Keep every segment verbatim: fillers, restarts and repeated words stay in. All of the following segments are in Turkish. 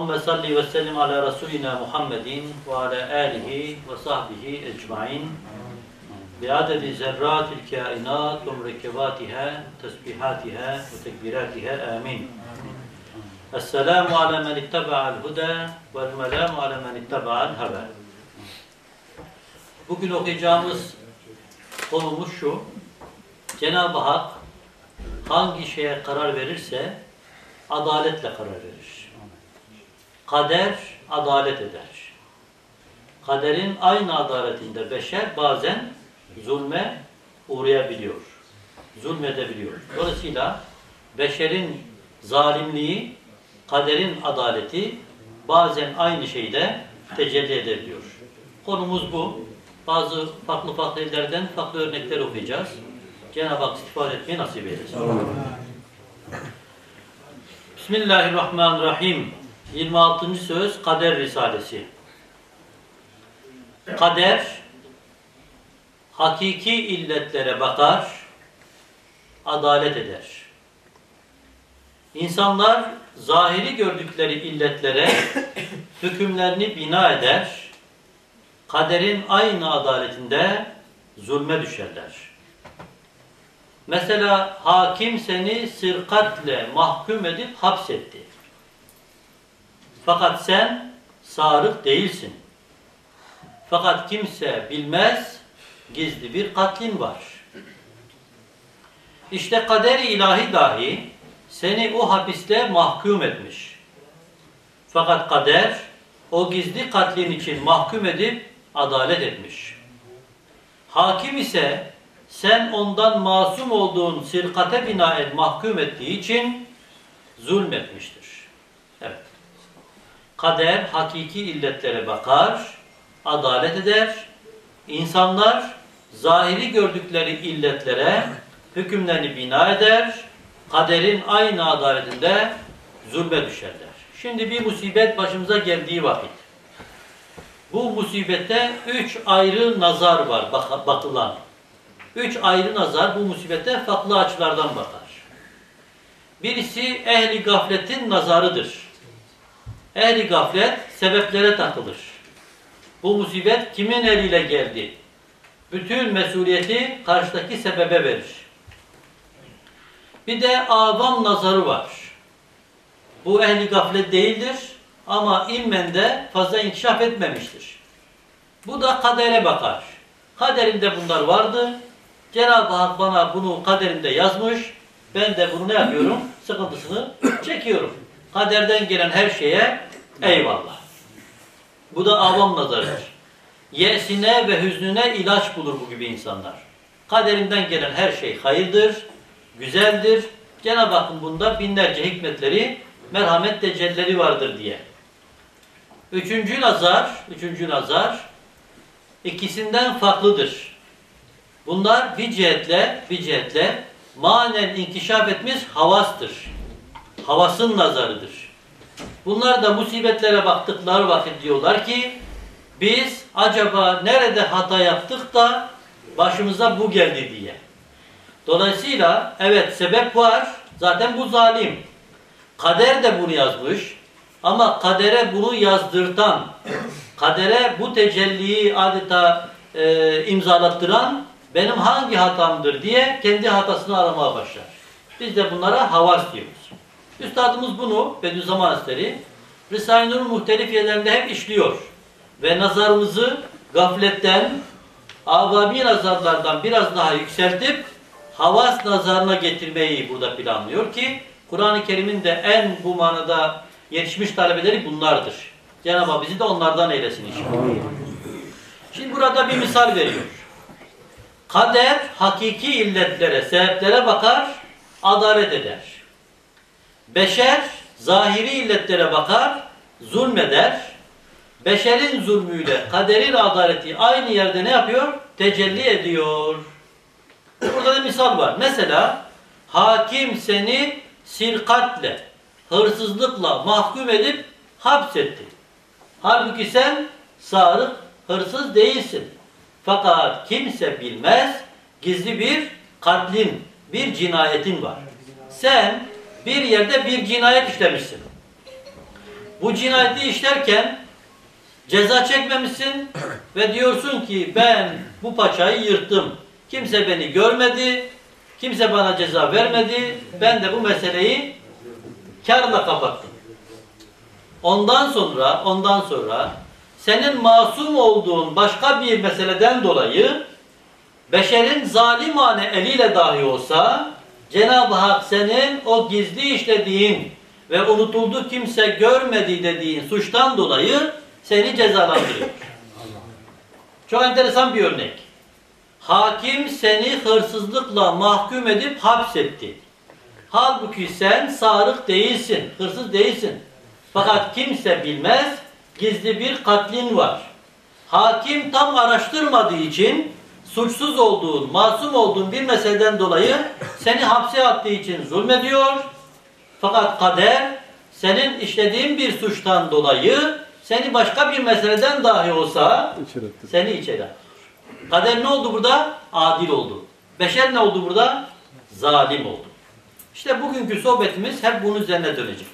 Allahümme salli ve sellim ala Resulina Muhammedin ve ala alihi ve sahbihi ecmain biadedi zerratil kainat ve mürekkebatiha, tesbihatiha ve tekbiratiha. Amin. Esselamu ala men ittaba'al huda vel melamu ala men ittaba'al hava. Bugün okuyacağımız konumuz şu: Cenab-ı Hak hangi şeye karar verirse adaletle karar verir. Kader adalet eder. Kaderin aynı adaletinde beşer bazen zulme uğrayabiliyor. Zulmedebiliyor. Dolayısıyla beşerin zalimliği, kaderin adaleti bazen aynı şeyde tecelli edebiliyor. Konumuz bu. Bazı farklı farklı illerden farklı örnekler okuyacağız. Cenab-ı Hak istifade etmeyi nasip eylesin. Bismillahirrahmanirrahim. yirmi altıncı söz Kader Risalesi. Kader hakiki illetlere bakar, adalet eder. İnsanlar zahiri gördükleri illetlere hükümlerini bina eder, kaderin aynı adaletinde zulme düşerler. Mesela hakim seni sırkatle mahkum edip hapsetti. Fakat sen sağırık değilsin. Fakat kimse bilmez, gizli bir katlin var. İşte kader-i ilahi dahi seni o hapiste mahkum etmiş. Fakat kader o gizli katlin için mahkum edip adalet etmiş. Hakim ise sen ondan masum olduğun sirkate binaen mahkum ettiği için zulmetmiştir. Evet. Kader hakiki illetlere bakar, adalet eder. İnsanlar zahiri gördükleri illetlere hükümlerini bina eder. Kaderin aynı adaletinde zulme düşerler. Şimdi bir musibet başımıza geldiği vakit, bu musibette üç ayrı nazar var bak bakılan. Üç ayrı nazar bu musibete farklı açılardan bakar. Birisi ehli gafletin nazarıdır. Ehli gaflet sebeplere takılır. Bu musibet kimin eliyle geldi? Bütün mesuliyeti karşıdaki sebebe verir. Bir de avam nazarı var. Bu ehli gaflet değildir ama ilmen de fazla inkişaf etmemiştir. Bu da kadere bakar. Kaderimde bunlar vardı. Cenab-ı Hak bana bunu kaderimde yazmış. Ben de bunu ne yapıyorum? Sıkıntısını çekiyorum. Kaderden gelen her şeye eyvallah. Bu da avam nazarıdır. Yesine ve hüznüne ilaç bulur bu gibi insanlar. Kaderinden gelen her şey hayırdır, güzeldir. Cenab-ı Hakk'ın bunda binlerce hikmetleri, merhamet tecellileri vardır diye. Üçüncü nazar, üçüncü nazar ikisinden farklıdır. Bunlar bir cihetle, bir cihetle manen inkişaf etmiş havastır. Havasın nazarıdır. Bunlar da musibetlere baktıkları vakit diyorlar ki biz acaba nerede hata yaptık da başımıza bu geldi diye. Dolayısıyla evet sebep var. Zaten bu zalim. Kader de bunu yazmış. Ama kadere bunu yazdırtan, kadere bu tecelliyi adeta e, imzalattıran benim hangi hatamdır diye kendi hatasını aramaya başlar. Biz de bunlara havas diyoruz. Üstadımız bunu Bediüzzaman Hazretleri Risale-i Nur'un muhtelif yerlerinde hep işliyor. Ve nazarımızı gafletten, avami nazarlardan biraz daha yükseltip havas nazarına getirmeyi burada planlıyor ki Kur'an-ı Kerim'in de en bu manada yetişmiş talebeleri bunlardır. Cenab-ı Hak bizi de onlardan eylesin inşallah. Şimdi burada bir misal veriyor. Kader hakiki illetlere, sebeplere bakar, adalet eder. Beşer zahiri illetlere bakar, zulmeder. Beşerin zulmüyle kaderin adaleti aynı yerde ne yapıyor? Tecelli ediyor. Burada da misal var. Mesela hakim seni sirkatle, hırsızlıkla mahkum edip hapsetti. Halbuki sen sağırık, hırsız değilsin. Fakat kimse bilmez, gizli bir katlin, bir cinayetin var. Sen bir yerde bir cinayet işlemişsin. Bu cinayeti işlerken ceza çekmemişsin ve diyorsun ki ben bu paçayı yırttım. Kimse beni görmedi, kimse bana ceza vermedi, ben de bu meseleyi kârla kapattım. Ondan sonra, ondan sonra senin masum olduğun başka bir meseleden dolayı beşerin zalimane eliyle dahi olsa Cenab-ı Hak senin o gizli işlediğin ve unutuldu kimse görmedi dediğin suçtan dolayı seni cezalandırıyor. Çok enteresan bir örnek. Hakim seni hırsızlıkla mahkum edip hapsetti. Halbuki sen sarık değilsin, hırsız değilsin. Fakat kimse bilmez, gizli bir katlin var. Hakim tam araştırmadığı için suçsuz olduğun, masum olduğun bir meseleden dolayı seni hapse attığı için zulmediyor. Fakat kader senin işlediğin bir suçtan dolayı seni başka bir meseleden dahi olsa seni içeri atıyor. Kader ne oldu burada? Adil oldu. Beşer ne oldu burada? Zalim oldu. İşte bugünkü sohbetimiz hep bunun üzerine dönecek.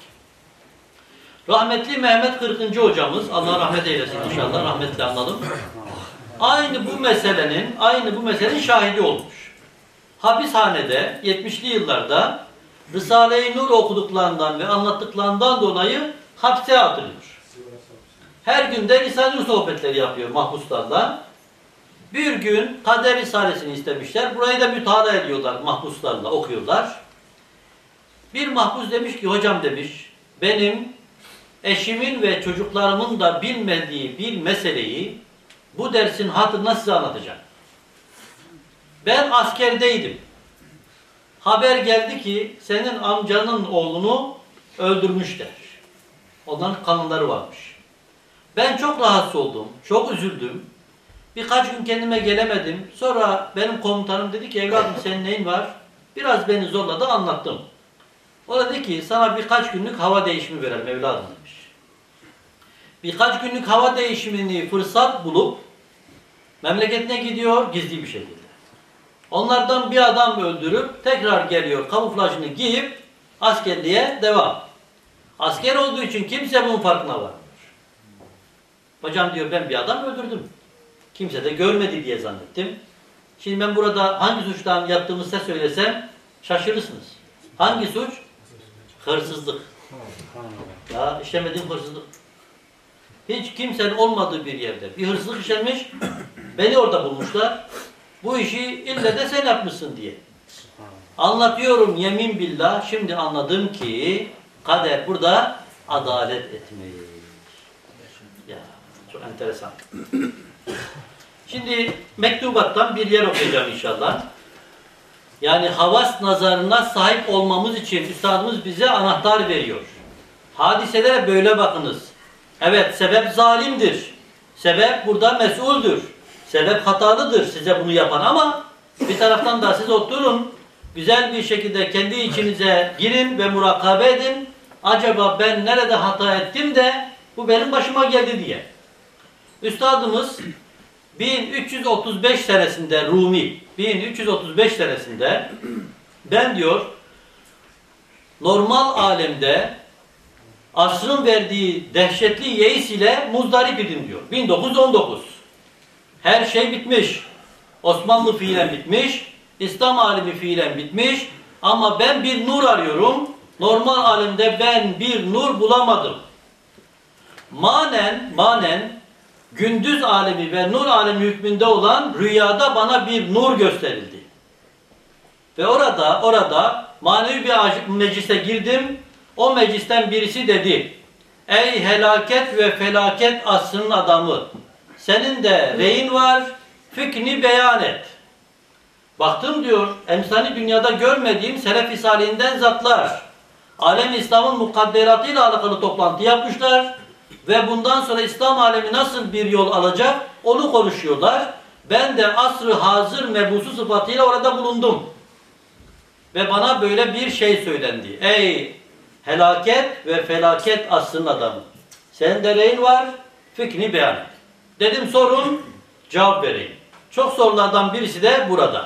Rahmetli Mehmet Kırkıncı hocamız, Allah rahmet eylesin inşallah, rahmetle analım. Aynı bu meselenin, aynı bu meselenin şahidi olmuş. Hapishanede yetmişli yıllarda Risale-i Nur okuduklarından ve anlattıklarından dolayı hapse atılıyor. Her gün de Risale-i Nur sohbetleri yapıyor mahpuslarla. Bir gün Kader Risalesini istemişler. Burayı da mütalaa ediyorlar mahpuslarla, okuyorlar. Bir mahpus demiş ki, hocam demiş, benim eşimin ve çocuklarımın da bilmediği bir meseleyi bu dersin hatırına size anlatacağım. Ben askerdeydim. Haber geldi ki senin amcanın oğlunu öldürmüşler. Onların kanunları varmış. Ben çok rahatsız oldum, çok üzüldüm. Birkaç gün kendime gelemedim. Sonra benim komutanım dedi ki, evladım senin neyin var? Biraz beni zorladı, anlattım. O da dedi ki, sana birkaç günlük hava değişimi verelim evladım demiş. Birkaç günlük hava değişimini fırsat bulup memleketine gidiyor gizli bir şekilde. Onlardan bir adam öldürüp tekrar geliyor, kamuflajını giyip askerliğe devam. Asker olduğu için kimse bunun farkına varmıyor. Hocam diyor, ben bir adam öldürdüm. Kimse de görmedi diye zannettim. Şimdi ben burada hangi suçtan yattığımı size söylesem şaşırırsınız. Hangi suç? Hırsızlık. Ya işlemediğim hırsızlık. Hiç kimsenin olmadığı bir yerde bir hırsızlık işlemiş, beni orada bulmuşlar. Bu işi ille de sen yapmışsın diye. Anlatıyorum yemin billah, şimdi anladım ki kader burada adalet etmiş. Ya çok enteresan. Şimdi mektubattan bir yer okuyacağım inşallah. Yani havas nazarına sahip olmamız için üstadımız bize anahtar veriyor. Hadiselere böyle bakınız. Evet, sebep zalimdir. Sebep burada mesuldür. Sebep hatalıdır size bunu yapan, ama bir taraftan da siz oturun, güzel bir şekilde kendi içinize girin ve murakabe edin. Acaba ben nerede hata ettim de bu benim başıma geldi diye. Üstadımız bin üç yüz otuz beş senesinde Rumi, bin üç yüz otuz beş senesinde ben diyor normal alemde asrın verdiği dehşetli yeis ile muzdarip idim diyor. bin dokuz yüz on dokuz. Her şey bitmiş. Osmanlı fiilen bitmiş. İslam alemi fiilen bitmiş. Ama ben bir nur arıyorum. Normal alemde ben bir nur bulamadım. Manen, manen gündüz alemi ve nur alemi hükmünde olan rüyada bana bir nur gösterildi. Ve orada, orada manevi bir meclise girdim. O meclisten birisi dedi, ey helaket ve felaket asrının adamı, senin de reyin var, fikrini beyan et. Baktım diyor, emsali dünyada görmediğim selef-i salihinden zatlar, alem İslam'ın mukadderatıyla alakalı toplantı yapmışlar ve bundan sonra İslam alemi nasıl bir yol alacak, onu konuşuyorlar. Ben de asr-ı hazır mebusu sıfatıyla orada bulundum. Ve bana böyle bir şey söylendi. Ey helaket ve felaket asrının adamı, senin de reyin var, fikrini beyan et. Dedim sorun, cevap vereyim. Çok sorulardan birisi de burada.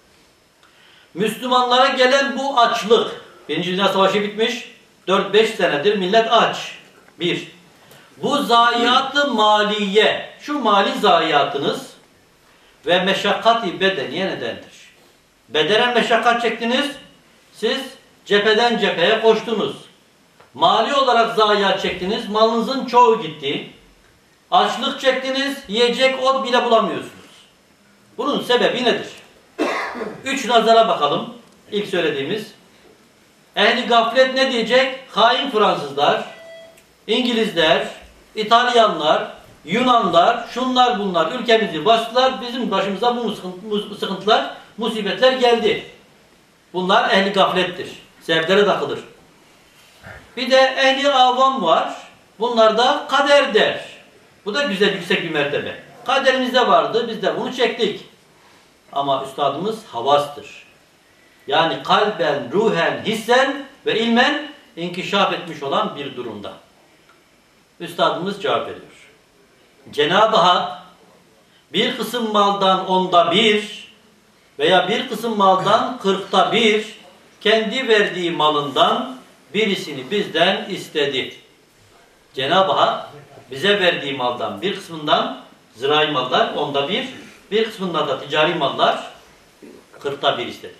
Müslümanlara gelen bu açlık, Birinci Dünya Savaşı bitmiş, dört beş senedir millet aç. Bir, bu zayiat-ı maliye, şu mali zayiatınız ve meşakkati bedeniye nedendir. Bedenen meşakkat çektiniz, siz cepheden cepheye koştunuz. Mali olarak zayiat çektiniz, malınızın çoğu gitti. Açlık çektiniz, yiyecek ot bile bulamıyorsunuz. Bunun sebebi nedir? Üç nazara bakalım. İlk söylediğimiz. Ehli gaflet ne diyecek? Hain Fransızlar, İngilizler, İtalyanlar, Yunanlar, şunlar bunlar ülkemizi bastılar. Bizim başımıza bu sıkıntılar, musibetler geldi. Bunlar ehli gaflettir. Sevklere takılır. Bir de ehli avam var. Bunlar da kader der. Bu da güzel, yüksek bir mertebe. Kaderimizde vardı, biz de bunu çektik. Ama üstadımız havastır. Yani kalben, ruhen, hissen ve ilmen inkişaf etmiş olan bir durumda. Üstadımız cevap veriyor. Cenab-ı Hak bir kısım maldan onda bir veya bir kısım maldan kırkta bir kendi verdiği malından birisini bizden istedi. Cenab-ı Hak bize verdiği maldan bir kısmından zirai mallar onda bir, bir kısmından da ticari mallar kırkta bir istedi.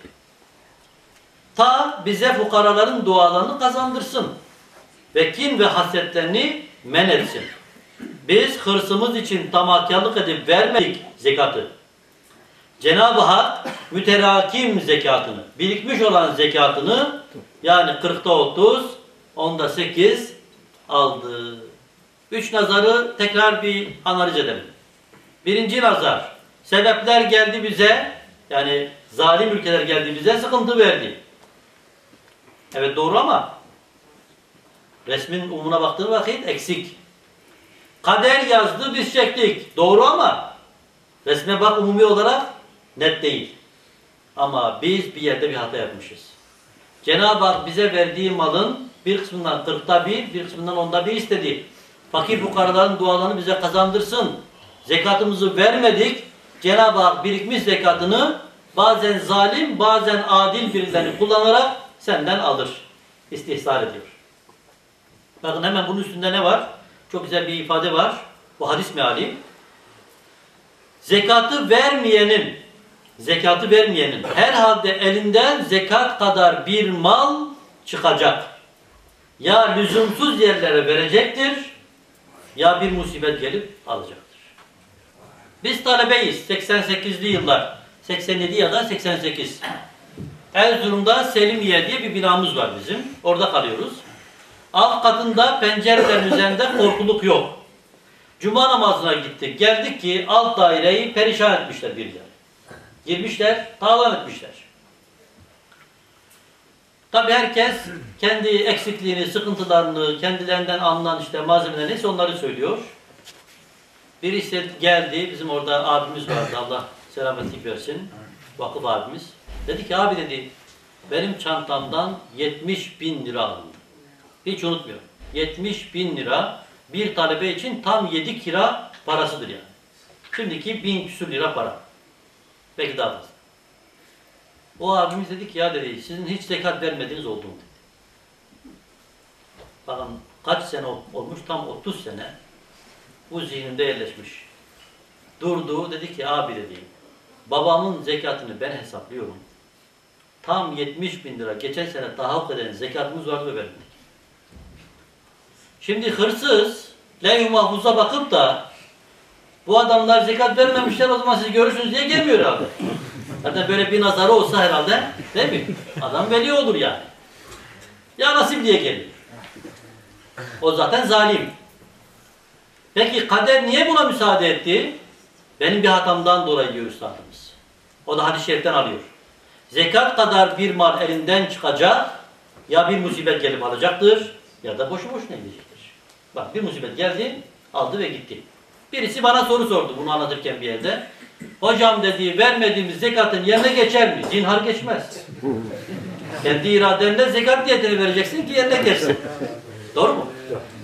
Ta bize fukaraların dualarını kazandırsın ve kin ve hasetlerini men etsin. Biz hırsımız için tamahkarlık edip vermedik zekatı. Cenab-ı Hak müterakim zekatını, birikmiş olan zekatını yani kırkta otuz, onda sekiz aldı. Üç nazarı tekrar bir analiz edelim. Birinci nazar, sebepler geldi bize, yani zalim ülkeler geldi bize, sıkıntı verdi. Evet doğru ama resmin umumuna baktığın vakit eksik. Kader yazdı, biz çektik. Doğru ama resme bak umumi olarak net değil. Ama biz bir yerde bir hata yapmışız. Cenab-ı Hak bize verdiği malın bir kısmından kırkta bir, bir kısmından onda bir istedi. Fakir fukaraların dualarını bize kazandırsın. Zekatımızı vermedik. Cenab-ı Hak birikmiş zekatını bazen zalim, bazen adil birilerini kullanarak senden alır. İstihsar ediyor. Bakın hemen bunun üstünde ne var? Çok güzel bir ifade var. Bu hadis meali. Zekatı vermeyenin, zekatı vermeyenin herhalde elinden zekat kadar bir mal çıkacak. Ya lüzumsuz yerlere verecektir, ya bir musibet gelip alacaktır. Biz talebeyiz. seksen sekizli yıllar. seksen yedi ya da seksen sekiz. Erzurum'da Selimiye diye bir binamız var bizim. Orada kalıyoruz. Alt katında pencerelerin üzerinde korkuluk yok. Cuma namazına gittik. Geldik ki alt daireyi perişan etmişler birileri. Girmişler, talan etmişler. Tabi herkes kendi eksikliğini, sıkıntılarını, kendilerinden alınan işte malzemeler neyse onları söylüyor. Birisi geldi, bizim orada abimiz vardı, Allah selametlik versin, vakıf abimiz. Dedi ki abi dedi, benim çantamdan yetmiş bin lira alındı. Hiç unutmuyorum. yetmiş bin lira bir talebe için tam yedi kira parasıdır yani. Şimdiki bin küsur lira para. Belki daha fazla. O abimiz dedi ki ya dedi, sizin hiç zekat vermediğiniz oldu mu dedi. Bakın kaç sene olmuş, tam otuz sene bu zihnimde yerleşmiş. Durdu, dedi ki abi dedi, babamın zekatını ben hesaplıyorum. Tam yetmiş bin lira geçen sene tahakkuk eden zekatımız vardı ve vermedik. Şimdi hırsız levh-i mahfuza bakıp da bu adamlar zekat vermemişler, o zaman siz görürsünüz diye gelmiyor abi. Zaten böyle bir nazarı olsa herhalde, değil mi? Adam veli olur yani. Ya nasip diye geliyor. O zaten zalim. Peki kader niye buna müsaade etti? Benim bir hatamdan dolayı diyor üstadımız. O da hadis-i şeriften alıyor. Zekat kadar bir mal elinden çıkacak, ya bir musibet gelip alacaktır, ya da boşu boşuna gidecektir. Bak bir musibet geldi, aldı ve gitti. Birisi bana soru sordu bunu anlatırken bir yerde. Hocam dedi, vermediğimiz zekatın yerine geçer mi? Zinhar geçmez. Kendi iradenle zekat diyetini vereceksin ki yerine geçsin. Doğru mu?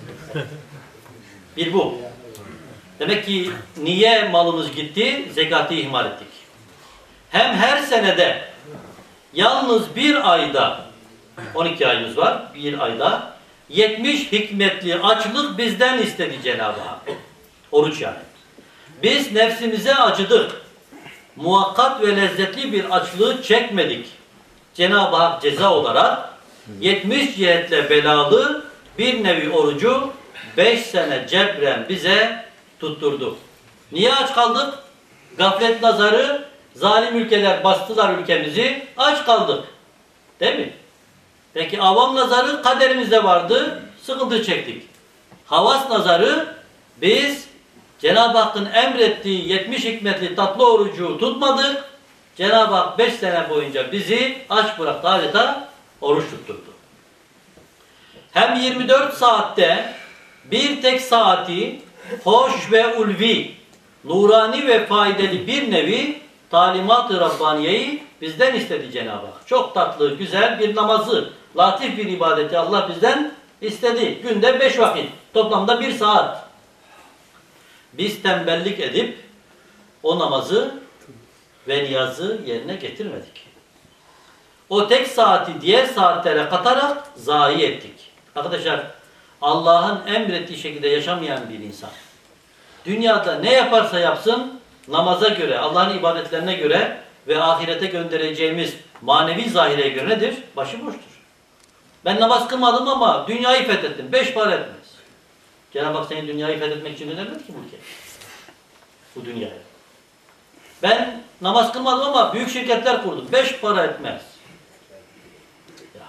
Bir bu. Demek ki niye malımız gitti? Zekatı ihmal ettik. Hem her senede yalnız bir ayda, on iki ayımız var, bir ayda yetmiş hikmetli açlık bizden istedi Cenab-ı Hak. Oruç yani. Biz nefsimize acıdık. Muhakkat ve lezzetli bir açlığı çekmedik. Cenab-ı Hak ceza olarak yetmiş cihetle belalı bir nevi orucu beş sene cebren bize tutturdu. Niye aç kaldık? Gaflet nazarı, zalim ülkeler bastılar ülkemizi, aç kaldık. Değil mi? Peki avam nazarı kaderimizde vardı, sıkıntı çektik. Havas nazarı biz Cenab-ı Hakk'ın emrettiği yetmiş hikmetli tatlı orucu tutmadık. Cenab-ı Hak beş sene boyunca bizi aç bıraktı, adeta oruç tutturdu. Hem yirmi dört saatte bir tek saati hoş ve ulvi, nurani ve faydalı bir nevi talimat-ı Rabbaniye'yi bizden istedi Cenab-ı Hak. Çok tatlı, güzel bir namazı, latif bir ibadeti Allah bizden istedi. Günde beş vakit, toplamda bir saat. Biz tembellik edip o namazı ve niyazı yerine getirmedik. O tek saati diğer saatlere katarak zayi ettik. Arkadaşlar, Allah'ın emrettiği şekilde yaşamayan bir insan, dünyada ne yaparsa yapsın, namaza göre, Allah'ın ibadetlerine göre ve ahirete göndereceğimiz manevi zahireye göre nedir? Başıboştur. Ben namaz kılmadım ama dünyayı fethettim. Beş para etmez. Cenab-ı Hak seni dünyayı fethetmek için göndermez ki bu ülkeye. Bu dünyaya. Ben namaz kılmadım ama büyük şirketler kurdum. Beş para etmez. Ya.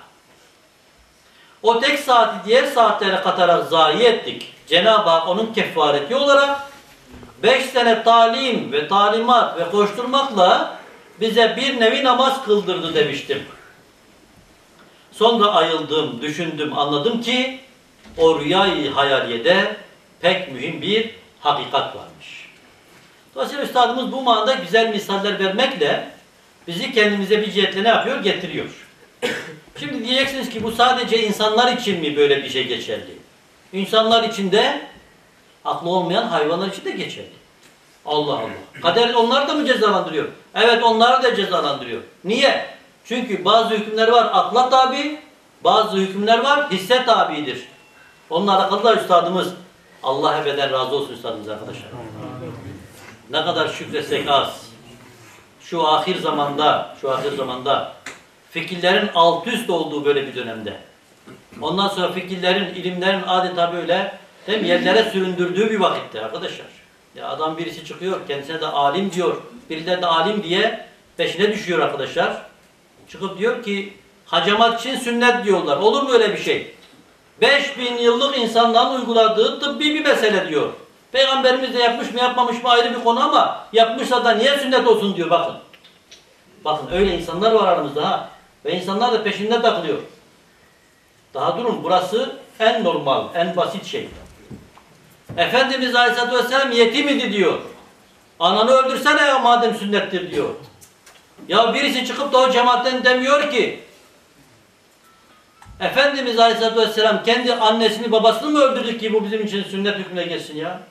O tek saati diğer saatlere katarak zayi ettik. Cenab-ı Hak onun kefareti olarak beş sene talim ve talimat ve koşturmakla bize bir nevi namaz kıldırdı demiştim. Sonra ayıldım, düşündüm, anladım ki o rüyayı hayaliyede pek mühim bir hakikat varmış. Dolayısıyla üstadımız bu manada güzel misaller vermekle bizi kendimize bir cihetle ne yapıyor? Getiriyor. Şimdi diyeceksiniz ki bu sadece insanlar için mi böyle bir şey geçerli? İnsanlar için de, aklı olmayan hayvanlar için de geçerli. Allah Allah. Kader onları da mı cezalandırıyor? Evet, onları da cezalandırıyor. Niye? Çünkü bazı hükümler var akla tabi, bazı hükümler var hisse tabidir. Onunla alakalı da üstadımız, Allah ebeden razı olsun üstadımız arkadaşlar. Ne kadar şükretsek az. Şu ahir zamanda, şu ahir zamanda fikirlerin alt üst olduğu böyle bir dönemde. Ondan sonra fikirlerin, ilimlerin adeta böyle değil mi, yerlere süründürdüğü bir vakitte arkadaşlar. Ya adam birisi çıkıyor, kendisine de alim diyor. Birileri de alim diye peşine düşüyor arkadaşlar. Çıkıp diyor ki hacamat için sünnet diyorlar. Olur mu öyle bir şey? beş bin yıllık insanların uyguladığı tıbbi bir mesele diyor. Peygamberimiz de yapmış mı yapmamış mı ayrı bir konu ama yapmışsa da niye sünnet olsun diyor bakın. Bakın öyle insanlar var aramızda ha. Ve insanlar da peşinde takılıyor. Daha durun, burası en normal, en basit şey. Efendimiz Aleyhisselatü Vesselam yetim idi diyor. Ananı öldürsene ya madem sünnettir diyor. Ya birisi çıkıp da o cemaatten demiyor ki Efendimiz Aleyhisselatü Vesselam kendi annesini babasını mı öldürdü ki bu bizim için sünnet hükmüne geçsin ya?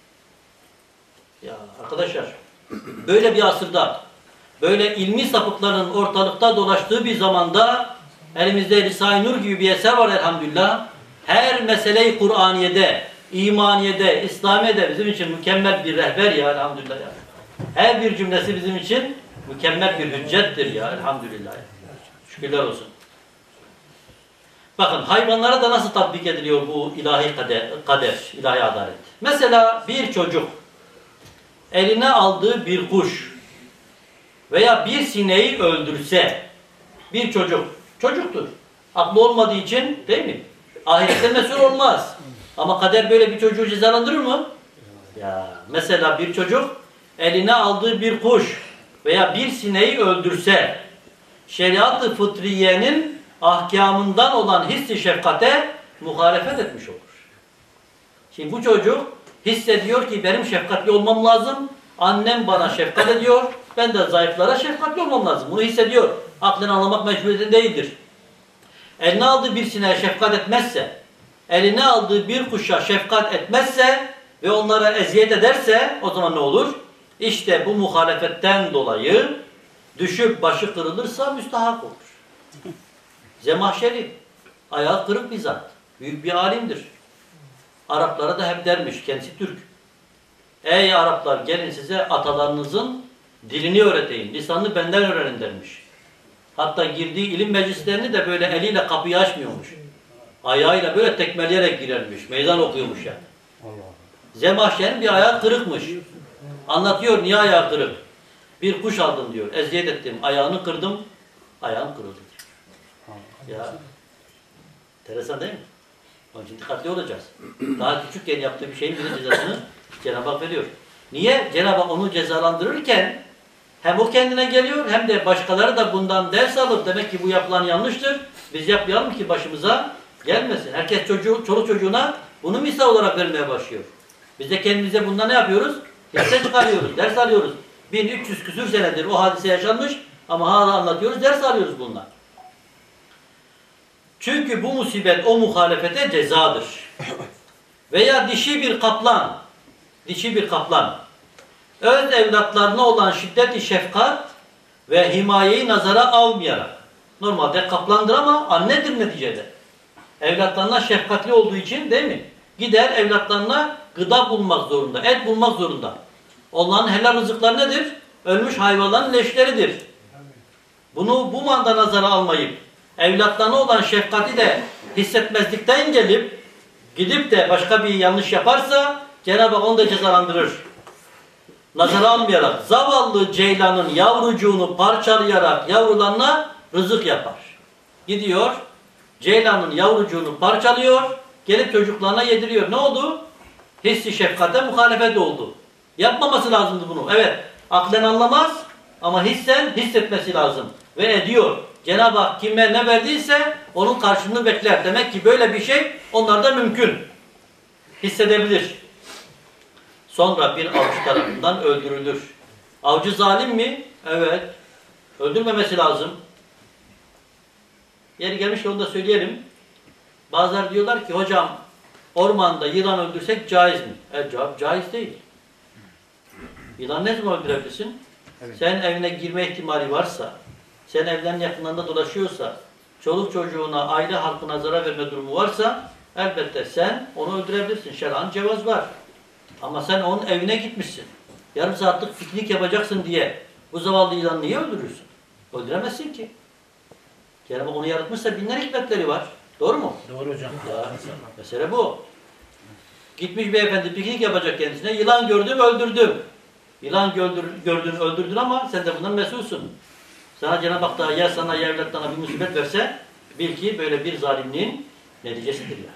Ya arkadaşlar, böyle bir asırda, böyle ilmi sapıkların ortalıkta dolaştığı bir zamanda elimizde Risale-i Nur gibi bir eser var elhamdülillah. Her meseleyi Kur'aniye'de, İmaniye'de, İslamiye'de bizim için mükemmel bir rehber ya elhamdülillah ya. Her bir cümlesi bizim için mükemmel bir hüccettir ya elhamdülillah. Şükürler olsun. Bakın hayvanlara da nasıl tatbik ediliyor bu ilahi kader, kader, ilahi adalet. Mesela bir çocuk eline aldığı bir kuş veya bir sineği öldürse, bir çocuk, çocuktur. Aklı olmadığı için değil mi? Ahirette mesul olmaz. Ama kader böyle bir çocuğu cezalandırır mı? Ya mesela bir çocuk eline aldığı bir kuş veya bir sineği öldürse, şeriat-ı fıtriyenin ahkamından olan hissi şefkate muhalefet etmiş olur. Şimdi bu çocuk hissediyor ki benim şefkatli olmam lazım. Annem bana şefkat ediyor. Ben de zayıflara şefkatli olmam lazım. Bunu hissediyor. Aklını anlamak mecburiyeti değildir. Eline aldığı bir sineğe şefkat etmezse, eline aldığı bir kuşa şefkat etmezse ve onlara eziyet ederse o zaman ne olur? İşte bu muhalefetten dolayı düşüp başı kırılırsa müstahak olur. Zemahşeri, ayağı kırık bir zat. Büyük bir alimdir. Araplara da hep dermiş, kendisi Türk. Ey Araplar, gelin size atalarınızın dilini öğreteyim, lisanını benden öğrenin dermiş. Hatta girdiği ilim meclislerini de böyle eliyle kapıyı açmıyormuş. Ayağıyla böyle tekmeleyerek girermiş, meydan okuyormuş yani. Zemahşer'in bir ayağı kırıkmış. Anlatıyor niye ayağı kırık. Bir kuş aldım diyor, eziyet ettim, ayağını kırdım, ayağım kırıldı diyor. Ya, enteresan değil mi? Onun için dikkatli olacağız. Daha küçükken yaptığı bir şeyin bir cezasını Cenab-ı Hak veriyor. Niye? Cenab-ı Hak onu cezalandırırken hem o kendine geliyor hem de başkaları da bundan ders alıp demek ki bu yapılan yanlıştır. Biz yapmayalım ki başımıza gelmesin. Herkes çocuğu, çoluk çocuğuna bunu misal olarak vermeye başlıyor. Biz de kendimize bundan ne yapıyoruz? Hisse çıkarıyoruz, ders alıyoruz. bin üç yüz küsür senedir o hadise yaşanmış ama hala anlatıyoruz, ders alıyoruz bundan. Çünkü bu musibet o muhalefete cezadır. Veya dişi bir kaplan, dişi bir kaplan, öz evlatlarına olan şiddet-i şefkat ve himayeyi nazara almayarak, normalde kaplandır ama annedir neticede. Evlatlarına şefkatli olduğu için değil mi? Gider evlatlarına gıda bulmak zorunda, et bulmak zorunda. Onların helal rızıkları nedir? Ölmüş hayvanların leşleridir. Bunu bu manda nazara almayıp, evlatlarına olan şefkati de hissetmezlikten gelip, gidip de başka bir yanlış yaparsa, Cenab-ı Hak onu da cezalandırır. Nazara almayarak, zavallı ceylanın yavrucuğunu parçalayarak yavrularına rızık yapar. Gidiyor, ceylanın yavrucuğunu parçalıyor, gelip çocuklarına yediriyor. Ne oldu? Hissi şefkate muhalefet oldu. Yapmaması lazımdı bunu. Evet, aklen anlamaz ama hissen hissetmesi lazım. Ve ediyor. Cenab-ı Hak kime ne verdiyse onun karşılığını bekler. Demek ki böyle bir şey onlarda mümkün. Hissedebilir. Sonra bir avcı tarafından öldürülür. Avcı zalim mi? Evet. Öldürmemesi lazım. Yeri gelmiş onu da söyleyelim. Bazıları diyorlar ki hocam ormanda yılan öldürsek caiz mi? Evet, cevap caiz değil. Yılan ne zaman öldürebilirsin? Evet. Senin evine girme ihtimali varsa, sen evlerin yakınlarında dolaşıyorsa, çoluk çocuğuna, aile halkına zarar verme durumu varsa elbette sen onu öldürebilirsin. Şer'an cevaz var. Ama sen onun evine gitmişsin. Yarım saatlik piknik yapacaksın diye bu zavallı yılanı niye öldürürsün? Öldüremezsin ki. Yani onu yaratmışsa binler hikmetleri var. Doğru mu? Doğru hocam. Ya, mesele bu. Gitmiş beyefendi piknik yapacak kendisine. Yılan gördüm, öldürdüm. Yılan gördün, gördün, öldürdün ama sen de bundan mesulsun. Sana Cenab-ı Hak da ya sana ya evlatlarına bir musibet verse bil ki böyle bir zalimliğin neticesidir ya.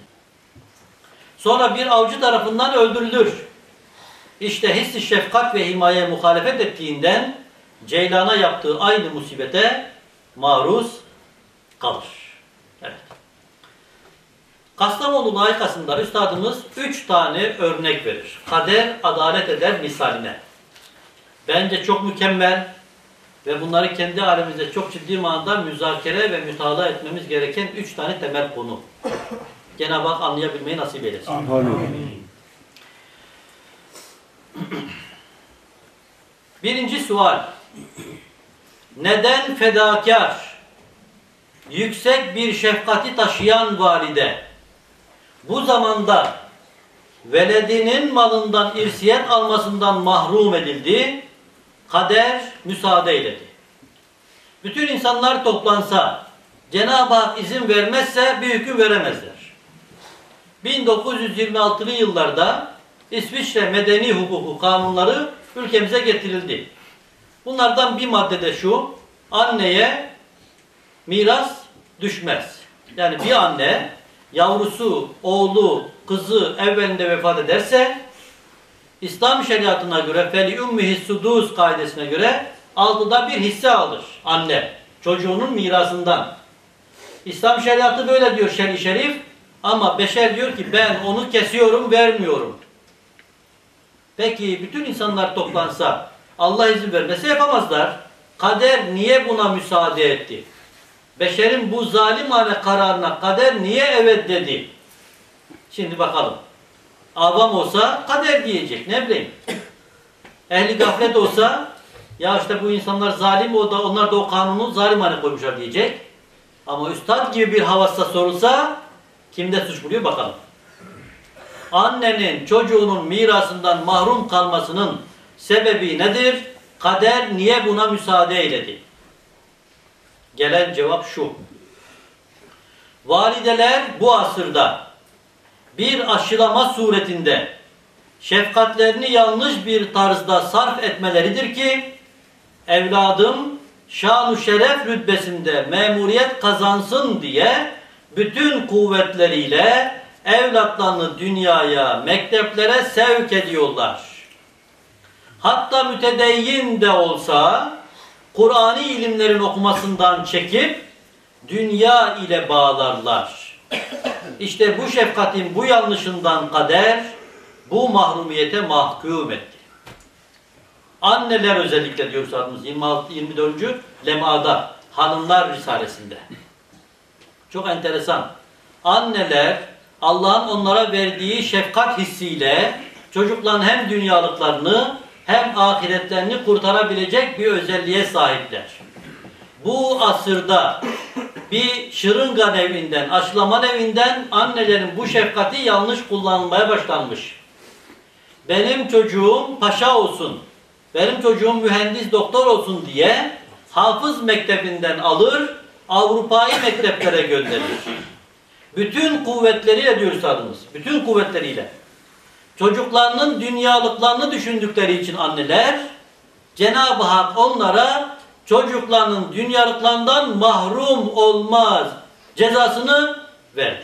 Sonra bir avcı tarafından öldürülür. İşte hissi şefkat ve himaye muhalefet ettiğinden ceylana yaptığı aynı musibete maruz kalır. Evet. Kastamonu layıkasında üstadımız üç tane örnek verir. Kader adalet eder misaline. Bence çok mükemmel ve bunları kendi alemimizde çok ciddi manada müzakere ve mütalaa etmemiz gereken üç tane temel konu. Cenab-ı Hak anlayabilmeyi nasip eylesin. Amin. Birinci sual. Neden fedakar, yüksek bir şefkati taşıyan valide bu zamanda veledinin malından irsiyet almasından mahrum edildi, kader müsaade eyledi. Bütün insanlar toplansa, Cenab-ı Hak izin vermezse bir hüküm veremezler. bin dokuz yüz yirmi altılı yıllarda İsviçre medeni hukuku kanunları ülkemize getirildi. Bunlardan bir maddede şu, anneye miras düşmez. Yani bir anne yavrusu, oğlu, kızı evvelinde vefat ederse İslam şeriatına göre feli ümmihi sudus kaidesine göre altıda bir hisse alır anne çocuğunun mirasından. İslam şeriatı böyle diyor şer'i şerif ama beşer diyor ki ben onu kesiyorum, vermiyorum. Peki bütün insanlar toplansa Allah izin vermese yapamazlar. Kader niye buna müsaade etti? Beşerin bu zalimane kararına kader niye evet dedi? Şimdi bakalım. Avam olsa kader diyecek. Ne bileyim. Ehli gaflet olsa ya işte bu insanlar zalim o da onlar da o kanunu zalimane koymuşlar diyecek. Ama üstad gibi bir havassa sorulsa Kimde suç buluyor bakalım. Annenin çocuğunun mirasından mahrum kalmasının sebebi nedir? Kader niye buna müsaade eyledi? Gelen cevap şu. Valideler bu asırda bir aşılama suretinde şefkatlerini yanlış bir tarzda sarf etmeleridir ki evladım şan-ı şeref rütbesinde memuriyet kazansın diye bütün kuvvetleriyle evlatlarını dünyaya, mekteplere sevk ediyorlar. Hatta mütedeyyin de olsa Kur'ani ilimlerin okumasından çekip dünya ile bağlarlar. İşte bu şefkatin bu yanlışından kader bu mahrumiyete mahkum etti. Anneler özellikle diyor Üstadımız yirmi altı yirmi dördüncü lemada Hanımlar Risalesinde. Çok enteresan. Anneler Allah'ın onlara verdiği şefkat hissiyle çocukların hem dünyalıklarını hem ahiretlerini kurtarabilecek bir özelliğe sahipler. Bu asırda bir şırınga nevinden, aşılama nevinden annelerin bu şefkati yanlış kullanılmaya başlanmış. Benim çocuğum paşa olsun, benim çocuğum mühendis doktor olsun diye hafız mektebinden alır, Avrupa'yı mekteplere gönderir. Bütün kuvvetleriyle diyoruz adımız, bütün kuvvetleriyle. Çocuklarının dünyalıklarını düşündükleri için anneler, Cenab-ı Hak onlara çocuklarının dünyalıklarından mahrum olmaz cezasını verdi.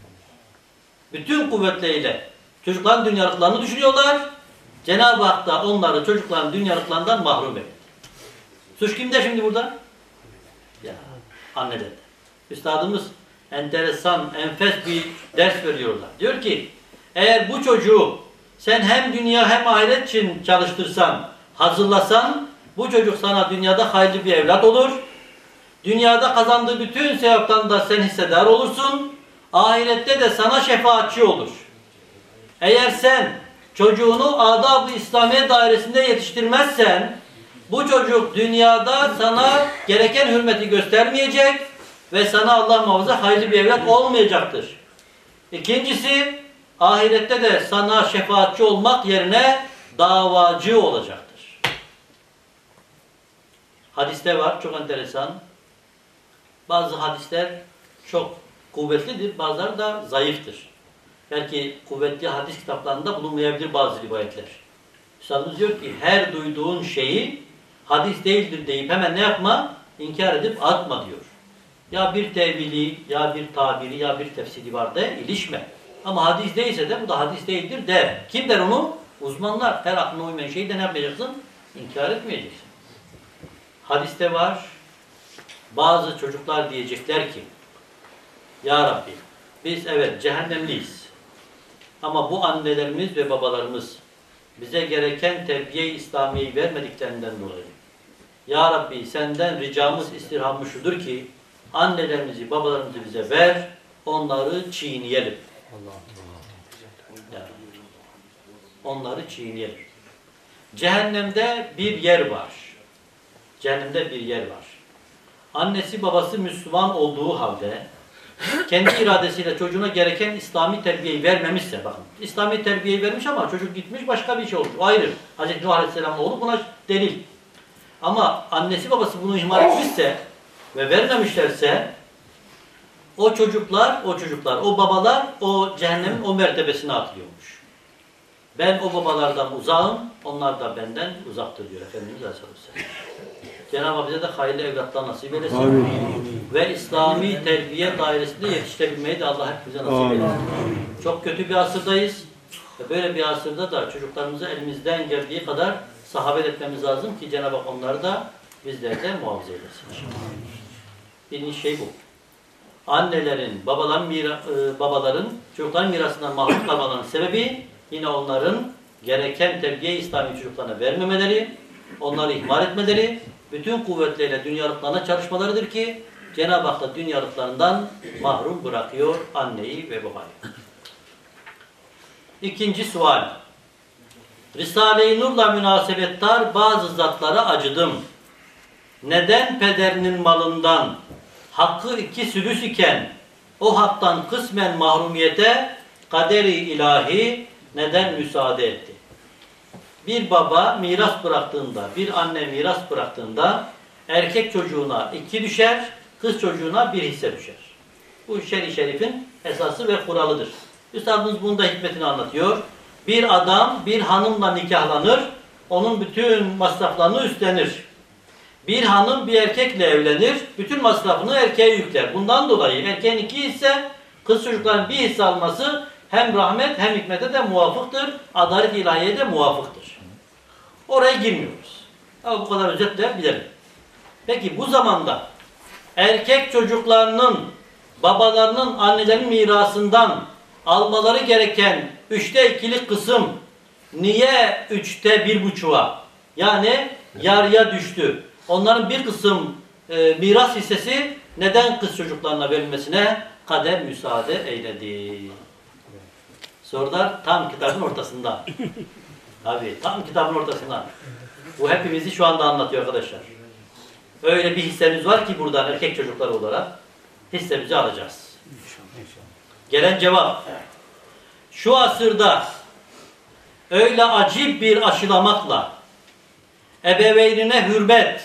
Bütün kuvvetleriyle çocukların dünyalıklarını düşünüyorlar. Cenab-ı Hak da onları çocukların dünyalıklarından mahrum etti. Suç kimde şimdi burada? Ya annede. Üstadımız enteresan, enfes bir ders veriyorlar. Diyor ki, eğer bu çocuğu sen hem dünya hem ahiret için çalıştırsan, hazırlasan, bu çocuk sana dünyada hayırlı bir evlat olur. Dünyada kazandığı bütün sevaptan da sen hissedar olursun. Ahirette de sana şefaatçi olur. Eğer sen çocuğunu adab-ı İslamiye dairesinde yetiştirmezsen, bu çocuk dünyada sana gereken hürmeti göstermeyecek ve sana Allah muhafaza hayırlı bir evlat olmayacaktır. İkincisi, ahirette de sana şefaatçi olmak yerine davacı olacaktır. Hadiste var, çok enteresan. Bazı hadisler çok kuvvetlidir, bazıları da zayıftır. Belki kuvvetli hadis kitaplarında bulunmayabilir bazı rivayetler. Üstadımız diyor ki, her duyduğun şeyi hadis değildir deyip hemen ne yapma? İnkar edip atma diyor. Ya bir tevili, ya bir tabiri, ya bir tefsiri var de, ilişme. Ama hadis değilse de bu da hadis değildir der. Kim der onu? Uzmanlar. Her aklına uymayan şeyi de ne yapmayacaksın? İnkar etmeyeceksin. Hadiste var, bazı çocuklar diyecekler ki, Ya Rabbi, biz evet cehennemliyiz. Ama bu annelerimiz ve babalarımız bize gereken terbiye-i İslamiye'yi vermediklerinden dolayı. Ya Rabbi, senden ricamız, istirhamımız şudur ki, annelerimizi, babalarımızı bize ver, onları çiğneyelim. Yani, onları çiğneyelim. Cehennemde bir yer var. Cehennemde bir yer var. Annesi babası Müslüman olduğu halde kendi iradesiyle çocuğuna gereken İslami terbiyeyi vermemişse, bakın İslami terbiyeyi vermiş ama çocuk gitmiş başka bir şey olmuş. O ayrı. Hazreti Nuh Aleyhisselam'ın oğlu buna delil. Ama annesi babası bunu ihmal etmişse ve vermemişlerse o çocuklar, o çocuklar, o babalar o cehennemin o mertebesine atılıyormuş. Ben o babalardan uzağım, onlar da benden uzaktır diyor Efendimiz Aleyhisselam. Cenab-ı Hak bize de hayırlı evlatlar nasip eylesin. Amin. Ve İslami terbiye dairesinde yetiştirebilmeyi de Allah hepimize nasip eylesin. Amin. Çok kötü bir asırdayız. Ve böyle bir asırda da çocuklarımızı elimizden geldiği kadar sahabet etmemiz lazım ki Cenab-ı Hak onları da bizleri de muhafaza eylesin. Birinci şey bu. Annelerin, babaların, mira, e, babaların çocukların mirasından mahrum kalmalarının sebebi yine onların gereken terbiye İslami çocuklarına vermemeleri, onları ihmal etmeleri, bütün kuvvetleriyle dünyalıklarına çalışmalarıdır ki Cenab-ı Hak da dünyalıklarından mahrum bırakıyor anneyi ve babayı. İkinci sual. Risale-i Nur'la münasebettar bazı zatlara acıdım. Neden pederinin malından hakkı iki südüs iken o haktan kısmen mahrumiyete kaderi ilahi neden müsaade etti? Bir baba miras bıraktığında, bir anne miras bıraktığında erkek çocuğuna iki düşer, kız çocuğuna bir hisse düşer. Bu şer-i şerifin esası ve kuralıdır. Üstadımız bunda hikmetini anlatıyor. Bir adam bir hanımla nikahlanır, onun bütün masraflarını üstlenir. Bir hanım bir erkekle evlenir, bütün masrafını erkeğe yükler. Bundan dolayı erkeğin iki hisse, kız çocukların bir hisse alması hem rahmet hem hikmete de muvafıktır, adalet-i ilahiye de muvafıktır. Oraya girmiyoruz. Ama bu kadar özetle bilelim. Peki bu zamanda erkek çocuklarının, babalarının, annelerin mirasından almaları gereken üçte ikilik kısım niye üçte bir buçuğa, yani yarıya düştü? Onların bir kısım e, miras hissesi neden kız çocuklarına verilmesine kader müsaade eyledi? Sorular tam kitabın ortasında. Tabii tam kitabın ortasında. Bu hepimizi şu anda anlatıyor arkadaşlar. Öyle bir hissemiz var ki buradan erkek çocuklar olarak hissemizi alacağız. Gelen cevap. Şu asırda öyle acip bir aşılamakla ebeveynine hürmet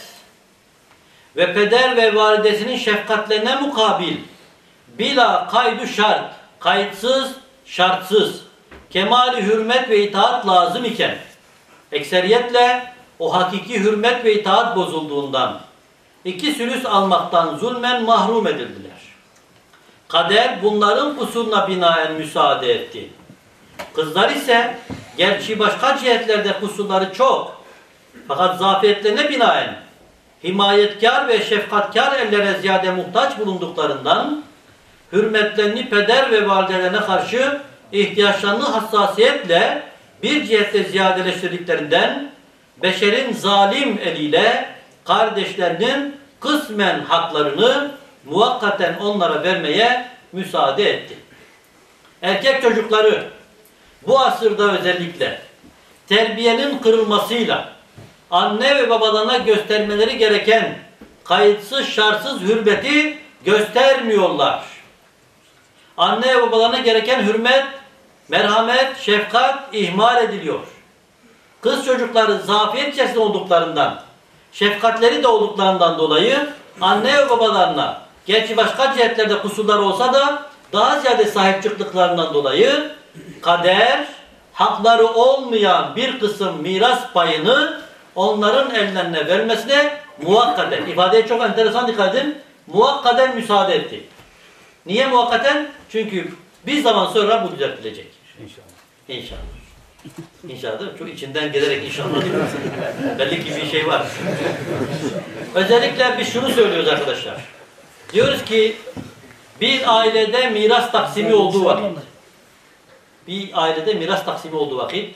ve peder ve validesinin şefkatlerine mukabil bila kaydu şart, kayıtsız, şartsız kemali hürmet ve itaat lazım iken ekseriyetle o hakiki hürmet ve itaat bozulduğundan iki sülüs almaktan zulmen mahrum edildiler. Kader bunların kusuruna binaen müsaade etti. Kızlar ise gerçi başka cihetlerde kusurları çok, fakat zafiyetlerine binaen himayetkar ve şefkatkar ellere ziyade muhtaç bulunduklarından hürmetlerini peder ve validelerine karşı ihtiyaçlarını hassasiyetle bir cihette ziyadeleştirdiklerinden beşerin zalim eliyle kardeşlerinin kısmen haklarını muvakkaten onlara vermeye müsaade etti. Erkek çocukları bu asırda özellikle terbiyenin kırılmasıyla anne ve babalarına göstermeleri gereken kayıtsız şartsız hürmeti göstermiyorlar. Anne ve babalarına gereken hürmet, merhamet, şefkat ihmal ediliyor. Kız çocukları zafiyet içerisinde olduklarından, şefkatleri de olduklarından dolayı anne ve babalarına, gerçi başka cihetlerde kusurlar olsa da daha ziyade sahip çıktıklarından dolayı kader, hakları olmayan bir kısım miras payını onların ellerine vermesine muvakkaten, ifadeye çok enteresan dikkat edin, muvakkaten müsaade etti. Niye muvakkaten? Çünkü bir zaman sonra bu düzeltilecek. İnşallah. İnşallah. İnşallah değil mi? Çok içinden gelerek inşallah diyoruz. Belli ki bir şey var. Özellikle biz şunu söylüyoruz arkadaşlar. Diyoruz ki bir ailede miras taksimi olduğu vakit bir ailede miras taksimi olduğu vakit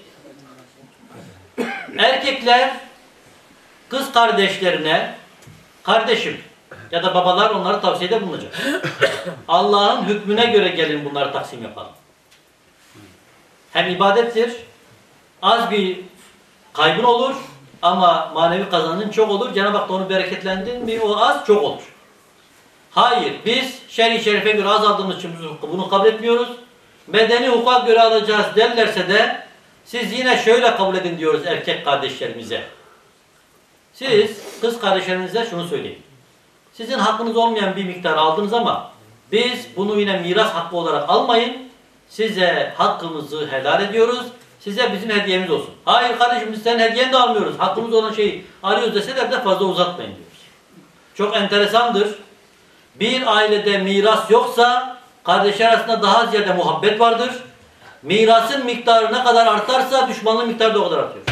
erkekler kız kardeşlerine kardeşim ya da babalar onları tavsiyede bulunacak. Allah'ın hükmüne göre gelin bunları taksim yapalım. Hem ibadettir, az bir kaybın olur ama manevi kazancın çok olur. Cenab-ı Hak da onu bereketlendirin mi o az çok olur. Hayır, biz şer-i şerife göre az aldığımız için bunu kabul etmiyoruz. Medeni hukuka göre alacağız derlerse de siz yine şöyle kabul edin diyoruz erkek kardeşlerimize. Siz kız kardeşlerinize şunu söyleyin. Sizin hakkınız olmayan bir miktar aldınız ama biz bunu yine miras hakkı olarak almayın. Size hakkımızı helal ediyoruz. Size bizim hediyemiz olsun. Hayır kardeşim biz senin hediyeni de almıyoruz. Hakkımız olan şeyi arıyoruz deseler de fazla uzatmayın diyoruz. Çok enteresandır. Bir ailede miras yoksa kardeşler arasında daha ziyade muhabbet vardır. Mirasın miktarı ne kadar artarsa düşmanlığın miktarı da o kadar artıyor.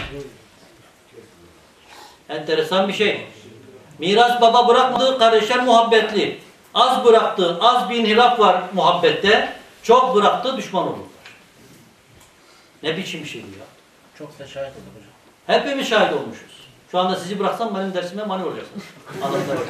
Enteresan bir şey. Miras baba bırakmadı, kardeşler muhabbetli. Az bıraktı, az bir inhiraf var muhabbette. Çok bıraktı, düşman olurlar. Ne biçim bir şey bu ya? Çok da şahit olduk hocam. Hepimiz şahit olmuşuz. Şu anda sizi bıraksam benim dersime mani olacaksınız. Anlatabilir.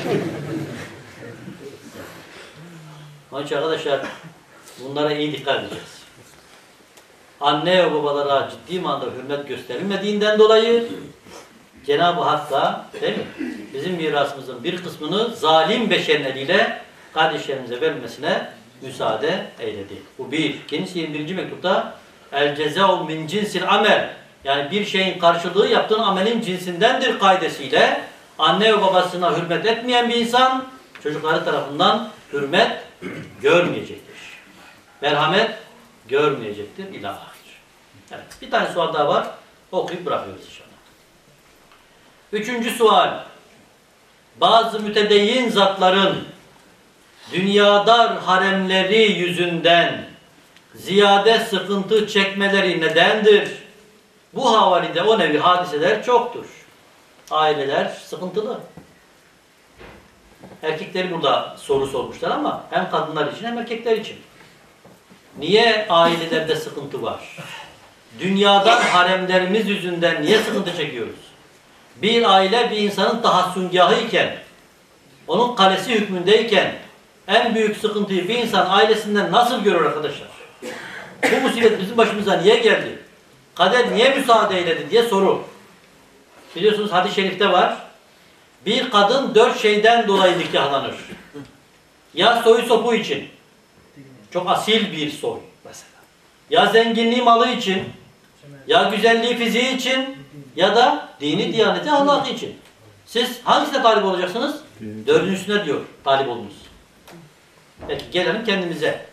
Onun için arkadaşlar bunlara iyi dikkat edeceğiz. Anne ve babalara ciddi manada hürmet gösterilmediğinden dolayı Cenab-ı Hak da değil mi? Bizim mirasımızın bir kısmını zalim beşerin eliyle kardeşlerimize vermesine müsaade eyledi. Bu bir. İkincisi yirmi birinci mektupta el cezâ'u min cinsil amel. Yani bir şeyin karşılığı yaptığın amelin cinsindendir kaidesiyle anne ve babasına hürmet etmeyen bir insan çocukları tarafından hürmet görmeyecektir. Merhamet görmeyecektir. İlâ ahir. Evet, bir tane sual daha var. Okuyup bırakıyoruz inşallah. Üçüncü sual. Bazı mütedeyyin zatların dünyadar haremleri yüzünden ziyade sıkıntı çekmeleri nedendir? Bu havalide o nevi hadiseler çoktur. Aileler sıkıntılı. Erkekleri burada soru sormuşlar ama hem kadınlar için hem erkekler için. Niye ailelerde sıkıntı var? Dünyadan haremlerimiz yüzünden niye sıkıntı çekiyoruz? Bir aile bir insanın tahassüngahı iken, onun kalesi hükmündeyken en büyük sıkıntıyı bir insan ailesinden nasıl görür arkadaşlar? Bu musibet bizim başımıza niye geldi? Kader niye müsaade eyledi diye soru. Biliyorsunuz hadis-i şerifte var. Bir kadın dört şeyden dolayı nikahlanır. Ya soyu sopu için. Çok asil bir soy mesela. Ya zenginliği malı için. Ya güzelliği fiziği için. Ya da dini, diyaneti, ahlakı için. Siz hangisine talip olacaksınız? Dördüncüsüne diyor talip olunuz. Peki gelelim kendimize.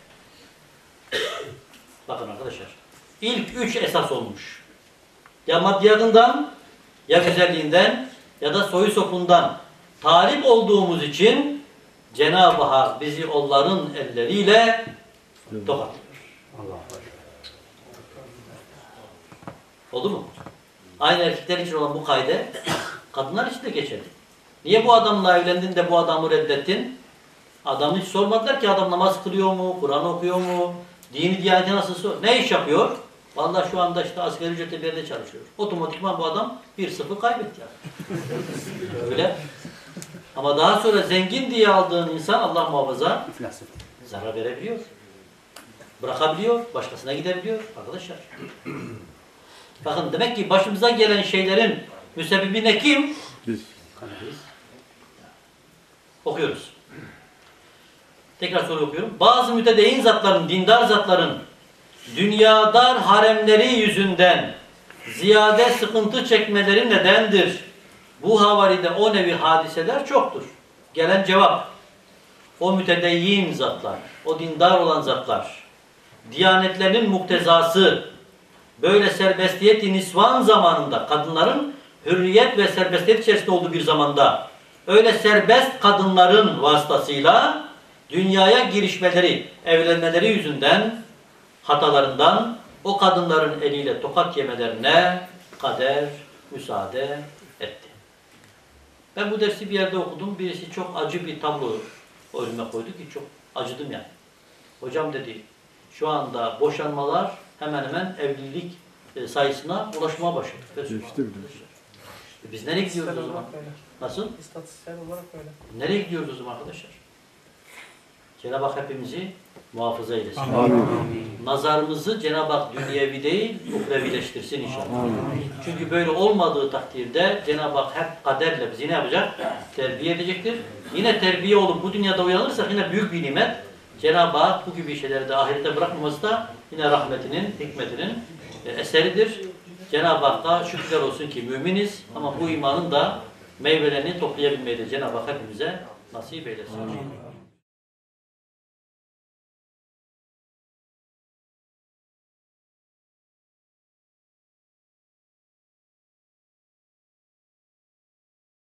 Bakın arkadaşlar. İlk üç esas olmuş. Ya maddiyatından, ya güzelliğinden, ya da soyu sopundan talip olduğumuz için Cenab-ı Hak bizi onların elleriyle tokatlıyor. Oldu mu? Aynı erkekler için olan bu kaide kadınlar için de geçerli. Niye bu adamla evlendin de bu adamı reddettin? Adamı hiç sormadılar ki adam namaz kılıyor mu, Kur'an okuyor mu, dini diyaneti nasıl sor? Ne iş yapıyor? Vallahi şu anda işte asgari ücretle bir yerde çalışıyor. Otomatikman bu adam bir sıfır kaybetti yani. Öyle. Ama daha sonra zengin diye aldığın insan Allah muhafaza zarar verebiliyor. Bırakabiliyor, başkasına gidebiliyor arkadaşlar. Bakın demek ki başımıza gelen şeylerin müsebbibi ne kim? Biz. Biz. Okuyoruz. Tekrar soru okuyorum. Bazı mütedeyyin zatların, dindar zatların dünyadar haremleri yüzünden ziyade sıkıntı çekmeleri nedendir? Bu havalide o nevi hadiseler çoktur. Gelen cevap. O mütedeyyin zatlar, o dindar olan zatlar, diyanetlerinin muktezası, böyle serbestiyet-i nisvan zamanında, kadınların hürriyet ve serbestiyet içerisinde olduğu bir zamanda, öyle serbest kadınların vasıtasıyla dünyaya girişmeleri, evlenmeleri yüzünden, hatalarından o kadınların eliyle tokat yemelerine kader müsaade etti. Ben bu dersi bir yerde okudum. Birisi çok acı bir tablo önüme koydu ki çok acıdım yani. Hocam dedi, şu anda boşanmalar hemen hemen evlilik sayısına ulaşmaya başladı. Biz nereye gidiyoruz o zaman? Nasıl? İstatistiksel olarak öyle. Nereye gidiyoruz o zaman arkadaşlar? Cenab-ı Hak hepimizi muhafaza eylesin. Amin. Nazarımızı Cenab-ı Hak dünyevi değil, ukrevileştirsin inşallah. Amin. Çünkü böyle olmadığı takdirde Cenab-ı Hak hep kaderle bizi ne yapacak? Terbiye edecektir. Yine terbiye olup bu dünyada uyanırsak yine büyük bir nimet. Cenab-ı Hak bu gibi şeyleri de ahirete bırakmaması da yine rahmetinin, hikmetinin eseridir. Cenab-ı Hakk'a şükürler olsun ki müminiz ama bu imanın da meyvelerini toplayabilmeyi de Cenab-ı Hak hepimize nasip eylesin. Amin.